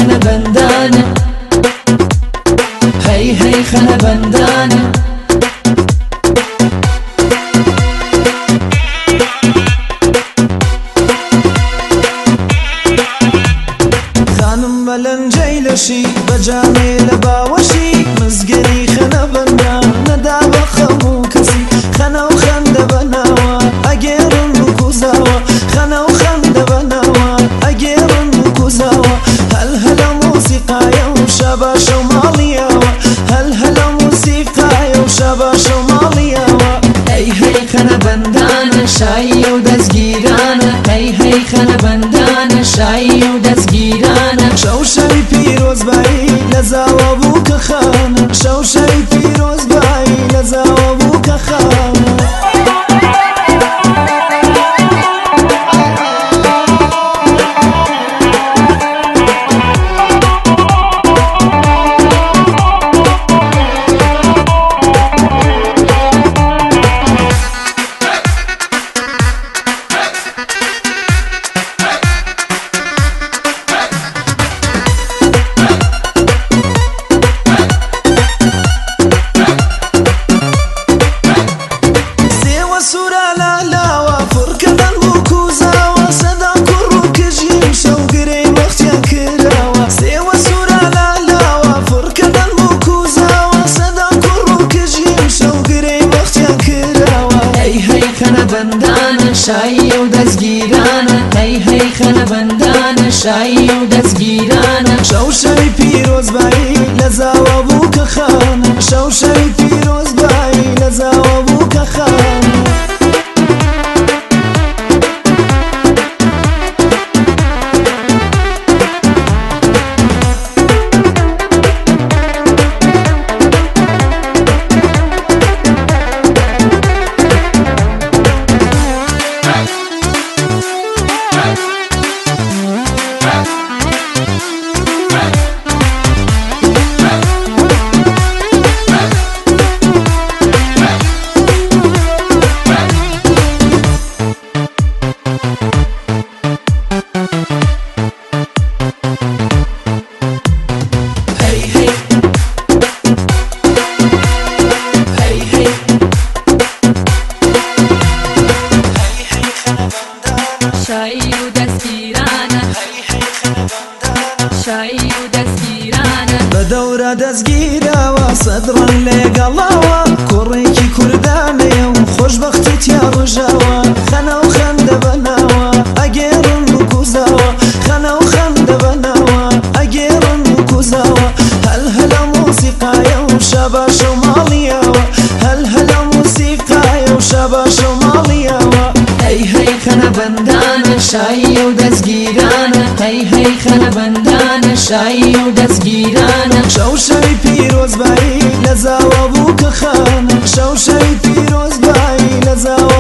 خنا بندانه هی هی خنا بندانه خانم بلنجی لشی بجامی لباوشی مزگری خنا بندان ندا بخمو کسی خنا و خنده بناوا اگرن بکوزاوا خنا و خنده بناوا اگرن بکوزاوا هل هلا موسیقای و شباش و مالیاوا هل هلا موسیقای و شباش و مالیاوا هی هی خنا بندانه شایی و دزگیرانه هی هی خنا بندانه شایی و دزگیرانه شوشەی پیرۆزبایی لە زاوە بوو کە خانە شەوشەی پیرۆزبایی لە زاوە بوو کە خانە بندانه شایی و دزگیرانه هی هی خنا بندانه شایی و دزگیرانه شەوشەی پیرۆزبایی لە زاوە بوو کە خانە شەوشەی پیرۆزبایی لە زاوە بوو کە خانە شایی و دزگیرانه شایی و دزگیرانه بەدەورە دەستگیراوە سەدڕەن لێگەڵاوە کوڕێکی کوردانەیە و خۆشبەختی تیا ڕژاوە خەنە و خەندە بەناوە ئەگێڕن بکوزاوە خەنە و خەندە بەناوە ئەگێڕن بکوزاوە هەل هەلە موسیقایە و شەباشە و ماڵیاوە هەل هەلە موسیقایە و شەباشە و ماڵیاوە هی هی خنا بندانه شایی و دزگیرانه هی هی خنا بندانه شایی و دزگیرانه شەوشەی پیرۆزبایی لە زاوە بوو کە خانە شەوشەی پیرۆزبایی لە زاوە